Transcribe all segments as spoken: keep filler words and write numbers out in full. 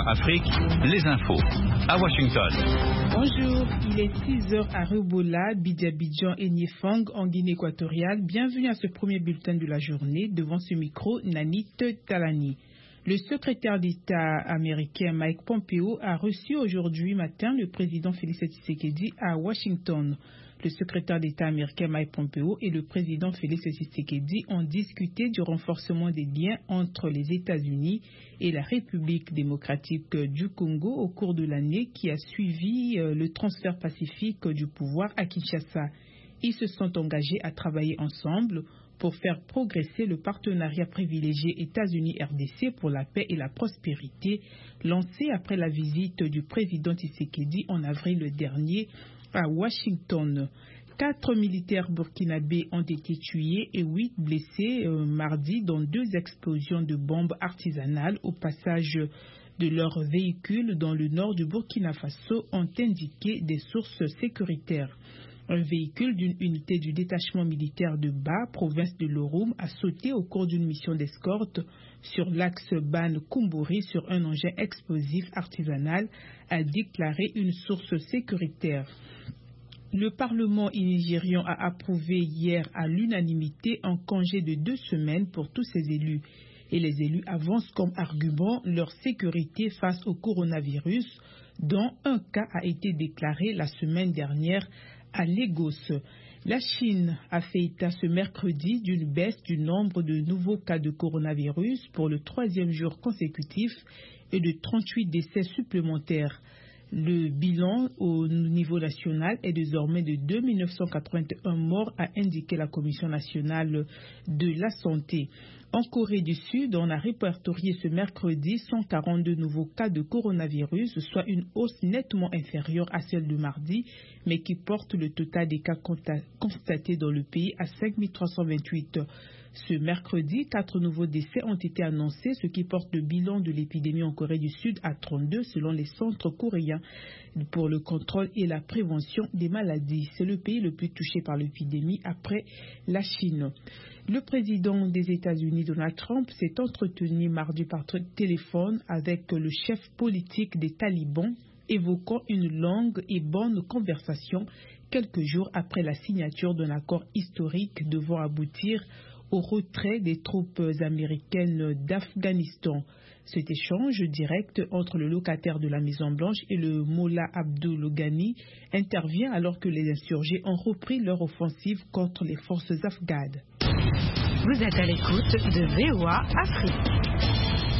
Afrique, les infos. À Washington. Bonjour, il est six heures à Rubola, Bidjabidjan et Niefang en Guinée équatoriale. Bienvenue à ce premier bulletin de la journée. Devant ce micro, Nanit Talani. Le secrétaire d'État américain Mike Pompeo a reçu aujourd'hui matin le président Félix Tshisekedi à Washington. Le secrétaire d'État américain Mike Pompeo et le président Félix Tshisekedi ont discuté du renforcement des liens entre les États-Unis et la République démocratique du Congo au cours de l'année qui a suivi le transfert pacifique du pouvoir à Kinshasa. Ils se sont engagés à travailler ensemble pour faire progresser le partenariat privilégié États-Unis-R D C pour la paix et la prospérité, lancé après la visite du président Tshisekedi en avril dernier à Washington. Quatre militaires burkinabés ont été tués et huit blessés euh, mardi dans deux explosions de bombes artisanales au passage de leur véhicule dans le nord du Burkina Faso, ont indiqué des sources sécuritaires. Un véhicule d'une unité du détachement militaire de Ba, province de Loroum, a sauté au cours d'une mission d'escorte sur l'axe Ban-Kumburi sur un engin explosif artisanal, a déclaré une source sécuritaire. Le Parlement nigérian a approuvé hier à l'unanimité un congé de deux semaines pour tous ses élus. Et les élus avancent comme argument leur sécurité face au coronavirus, dont un cas a été déclaré la semaine dernière à Lagos. La Chine a fait état ce mercredi d'une baisse du nombre de nouveaux cas de coronavirus pour le troisième jour consécutif et de trente-huit décès supplémentaires. Le bilan au niveau national est désormais de deux mille neuf cent quatre-vingt-un morts, a indiqué la Commission nationale de la santé. En Corée du Sud, on a répertorié ce mercredi cent quarante-deux nouveaux cas de coronavirus, soit une hausse nettement inférieure à celle de mardi, mais qui porte le total des cas constatés dans le pays à cinq mille trois cent vingt-huit. Ce mercredi, quatre nouveaux décès ont été annoncés, ce qui porte le bilan de l'épidémie en Corée du Sud à trente-deux selon les centres coréens pour le contrôle et la prévention des maladies. C'est le pays le plus touché par l'épidémie après la Chine. Le président des États-Unis, Donald Trump, s'est entretenu mardi par téléphone avec le chef politique des talibans, évoquant une longue et bonne conversation quelques jours après la signature d'un accord historique devant aboutir au retrait des troupes américaines d'Afghanistan. Cet échange direct entre le locataire de la Maison-Blanche et le Mollah Abdul Ghani intervient alors que les insurgés ont repris leur offensive contre les forces afghanes. Vous êtes à l'écoute de V O A Afrique.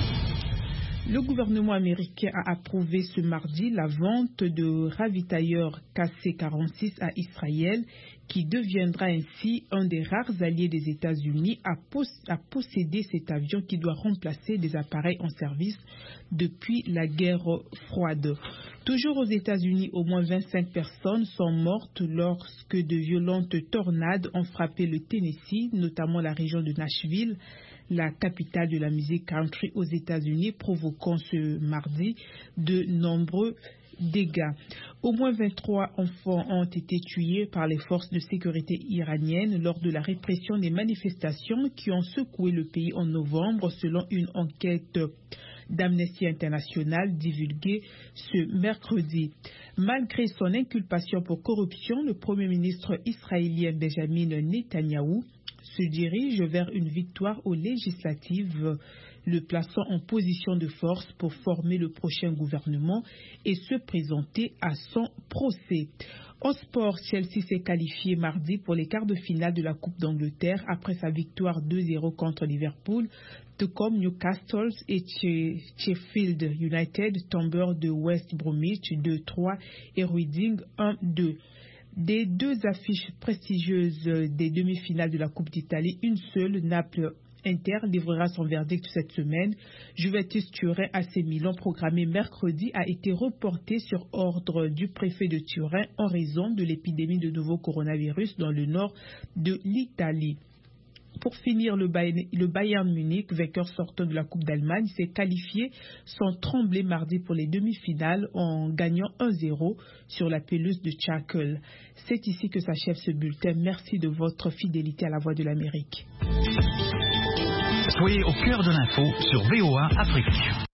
Le gouvernement américain a approuvé ce mardi la vente de ravitailleurs K C quarante-six à Israël, qui deviendra ainsi un des rares alliés des États-Unis à, pos- à posséder cet avion qui doit remplacer des appareils en service depuis la guerre froide. Toujours aux États-Unis, au moins vingt-cinq personnes sont mortes lorsque de violentes tornades ont frappé le Tennessee, notamment la région de Nashville, la capitale de la musique country aux États-Unis, provoquant ce mardi de nombreux dégâts. Au moins vingt-trois enfants ont été tués par les forces de sécurité iraniennes lors de la répression des manifestations qui ont secoué le pays en novembre, selon une enquête d'Amnesty International divulguée ce mercredi. Malgré son inculpation pour corruption, le Premier ministre israélien Benjamin Netanyahou se dirige vers une victoire aux législatives, le plaçant en position de force pour former le prochain gouvernement et se présenter à son procès. En sport, Chelsea s'est qualifié mardi pour les quarts de finale de la Coupe d'Angleterre après sa victoire deux zéro contre Liverpool, tout comme Newcastle et Sheffield United tombeurs de West Bromwich deux trois et Reading un deux. Des deux affiches prestigieuses des demi-finales de la Coupe d'Italie, une seule, Naples Inter, livrera son verdict cette semaine. Juventus Turin A C Milan, programmé mercredi, a été reporté sur ordre du préfet de Turin en raison de l'épidémie de nouveau coronavirus dans le nord de l'Italie. Pour finir, le Bayern, le Bayern Munich, vainqueur sortant de la Coupe d'Allemagne, s'est qualifié sans trembler mardi pour les demi-finales en gagnant un zéro sur la pelouse de Schalke. C'est ici que s'achève ce bulletin. Merci de votre fidélité à la Voix de l'Amérique. Soyez au cœur de l'info sur V O A Afrique.